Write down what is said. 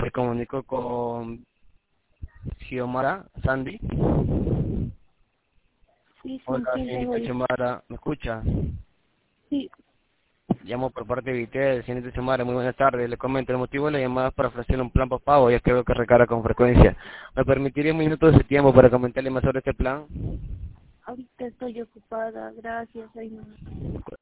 Se comunicó con Xiomara Sandy. Sí, ¿con Hola, quién tengo señorita el...? Xiomara, ¿me escucha? Sí, Llamo por parte de Vitel, señorita Xiomara, muy buenas tardes. Le comento, el motivo de la llamada es para ofrecerle un plan postpago, ya que veo que recarga con frecuencia. ¿Me permitiría un minuto de su tiempo para comentarle más sobre este plan? ahorita estoy ocupada, gracias. Ay, no.